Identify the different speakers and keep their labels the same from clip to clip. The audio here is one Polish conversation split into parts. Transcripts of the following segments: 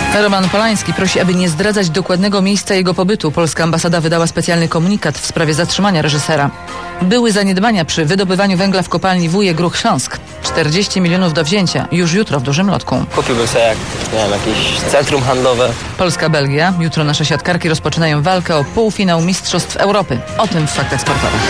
Speaker 1: Roman Polański prosi, aby nie zdradzać dokładnego miejsca jego pobytu. Polska ambasada wydała specjalny komunikat w sprawie zatrzymania reżysera. Były zaniedbania przy wydobywaniu węgla w kopalni Wujek Ruch Śląsk. 40 milionów do wzięcia już jutro w Dużym Lotku.
Speaker 2: Kupiłbym sobie jakieś centrum handlowe.
Speaker 1: Polska-Belgia. Jutro nasze siatkarki rozpoczynają walkę o półfinał Mistrzostw Europy. O tym w Faktach Sportowych.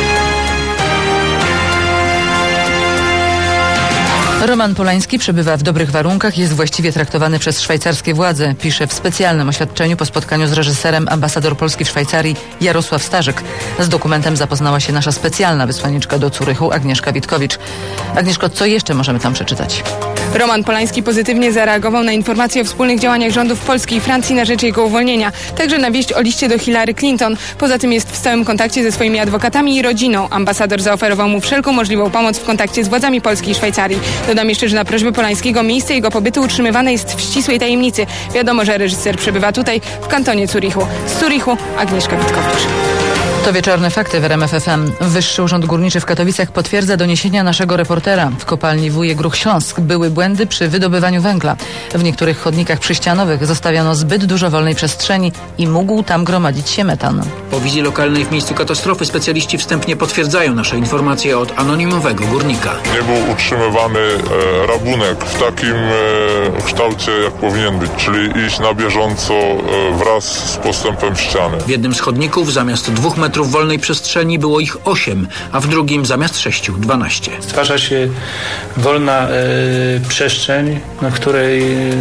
Speaker 1: Roman Polański przebywa w dobrych warunkach, jest właściwie traktowany przez szwajcarskie władze, pisze w specjalnym oświadczeniu po spotkaniu z reżyserem ambasador Polski w Szwajcarii Jarosław Starzyk. Z dokumentem zapoznała się nasza specjalna wysłanniczka do Zurychu Agnieszka Witkowicz. Agnieszko, co jeszcze możemy tam przeczytać?
Speaker 3: Roman Polański pozytywnie zareagował na informacje o wspólnych działaniach rządów Polski i Francji na rzecz jego uwolnienia. Także na wieść o liście do Hillary Clinton. Poza tym jest w stałym kontakcie ze swoimi adwokatami i rodziną. Ambasador zaoferował mu wszelką możliwą pomoc w kontakcie z władzami Polski i Szwajcarii. Dodam jeszcze, że na prośbę Polańskiego miejsce jego pobytu utrzymywane jest w ścisłej tajemnicy. Wiadomo, że reżyser przebywa tutaj, w kantonie Zurychu. Z Zurychu Agnieszka Witkowicz.
Speaker 1: To wieczorne fakty w RMF FM. Wyższy Urząd Górniczy w Katowicach potwierdza doniesienia naszego reportera. W kopalni Wujek Ruch Śląsk były błędy przy wydobywaniu węgla. W niektórych chodnikach przyścianowych zostawiano zbyt dużo wolnej przestrzeni i mógł tam gromadzić się metan.
Speaker 4: Po wizji lokalnej w miejscu katastrofy specjaliści wstępnie potwierdzają nasze informacje od anonimowego górnika.
Speaker 5: Nie był utrzymywany rabunek w takim kształcie, jak powinien być, czyli iść na bieżąco wraz z postępem ściany.
Speaker 4: W jednym z chodników zamiast 2 metrów wolnej przestrzeni było ich 8, a w drugim zamiast 6 12.
Speaker 6: Stwarza się wolna przestrzeń, na której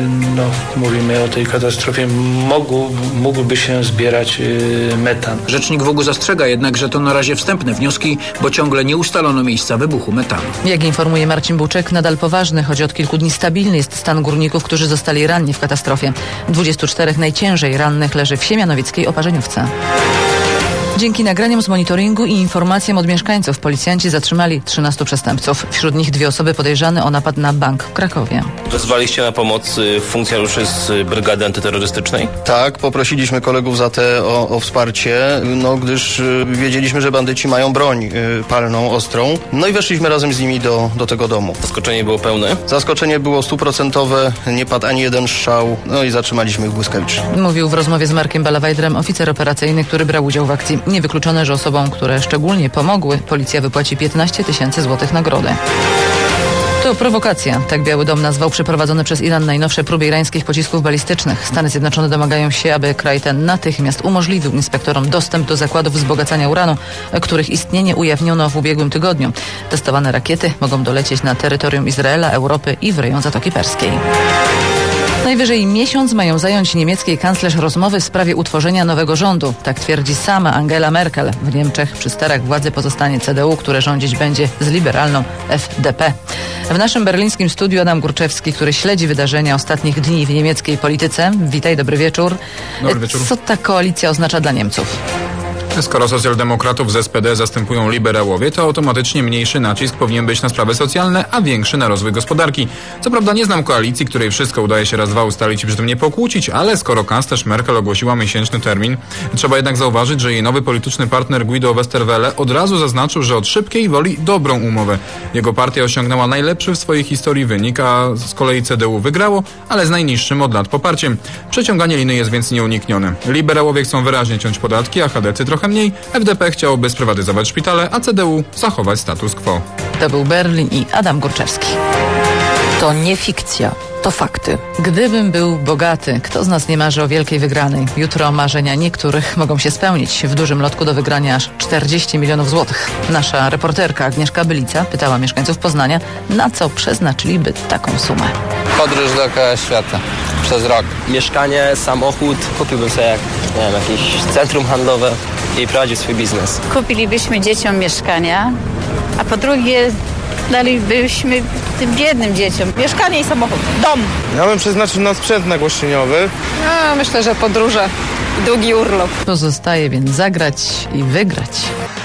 Speaker 6: mówimy o tej katastrofie, mógłby się zbierać metan.
Speaker 4: Rzecznik WUG zastrzega jednak, że to na razie wstępne wnioski, bo ciągle nie ustalono miejsca wybuchu metanu.
Speaker 1: Jak informuje Marcin Buczek, nadal poważny, choć od kilku dni stabilny jest stan górników, którzy zostali ranni w katastrofie. 24 najciężej rannych leży w siemianowickiej Oparzeniówce. Dzięki nagraniom z monitoringu i informacjom od mieszkańców policjanci zatrzymali 13 przestępców. Wśród nich 2 osoby podejrzane o napad na bank w Krakowie.
Speaker 2: Wezwaliście na pomoc funkcjonariuszy z brygady antyterrorystycznej?
Speaker 7: Tak, poprosiliśmy kolegów za o wsparcie, gdyż wiedzieliśmy, że bandyci mają broń palną, ostrą. No i weszliśmy razem z nimi do tego domu.
Speaker 2: Zaskoczenie było pełne?
Speaker 7: Zaskoczenie było 100%, nie padł ani jeden strzał, i zatrzymaliśmy ich błyskawicznie.
Speaker 1: Mówił w rozmowie z Markiem Balawajdrem oficer operacyjny, który brał udział w akcji. Niewykluczone, że osobom, które szczególnie pomogły, policja wypłaci 15 000 złotych nagrody. To prowokacja, tak Biały Dom nazwał przeprowadzone przez Iran najnowsze próby irańskich pocisków balistycznych. Stany Zjednoczone domagają się, aby kraj ten natychmiast umożliwił inspektorom dostęp do zakładów wzbogacania uranu, których istnienie ujawniono w ubiegłym tygodniu. Testowane rakiety mogą dolecieć na terytorium Izraela, Europy i w rejon Zatoki Perskiej. Najwyżej miesiąc mają zająć niemieckiej kanclerz rozmowy w sprawie utworzenia nowego rządu. Tak twierdzi sama Angela Merkel. W Niemczech przy sterach władzy pozostanie CDU, które rządzić będzie z liberalną FDP. W naszym berlińskim studiu Adam Górczewski, który śledzi wydarzenia ostatnich dni w niemieckiej polityce. Witaj, dobry wieczór.
Speaker 8: Dobry wieczór.
Speaker 1: Co ta koalicja oznacza dla Niemców?
Speaker 8: Skoro socjaldemokratów z SPD zastępują liberałowie, to automatycznie mniejszy nacisk powinien być na sprawy socjalne, a większy na rozwój gospodarki. Co prawda nie znam koalicji, której wszystko udaje się raz dwa ustalić i przy tym nie pokłócić, ale skoro kanclerz Merkel ogłosiła miesięczny termin, trzeba jednak zauważyć, że jej nowy polityczny partner Guido Westerwelle od razu zaznaczył, że od szybkiej woli dobrą umowę. Jego partia osiągnęła najlepszy w swojej historii wynik, a z kolei CDU wygrało, ale z najniższym od lat poparciem. Przeciąganie liny jest więc nieuniknione. Liberałowie chcą wyraźnie ciąć podatki, a chadecy trochę mniej. FDP chciałoby sprywatyzować szpitale, a CDU zachować status quo.
Speaker 1: To był Berlin i Adam Górczewski.
Speaker 9: To nie fikcja, to fakty.
Speaker 1: Gdybym był bogaty, kto z nas nie marzy o wielkiej wygranej? Jutro marzenia niektórych mogą się spełnić. W Dużym Lotku do wygrania aż 40 milionów złotych. Nasza reporterka Agnieszka Bylica pytała mieszkańców Poznania, na co przeznaczyliby taką sumę.
Speaker 10: Podróż dookoła świata przez rok.
Speaker 2: Mieszkanie, samochód, kupiłbym sobie jakieś centrum handlowe i prowadził swój biznes.
Speaker 11: Kupilibyśmy dzieciom mieszkania, a po drugie dalibyśmy tym biednym dzieciom mieszkanie i samochód, dom.
Speaker 12: Ja bym przeznaczył na sprzęt nagłośnieniowy.
Speaker 3: Myślę, że podróże i długi urlop.
Speaker 1: Pozostaje więc zagrać i wygrać.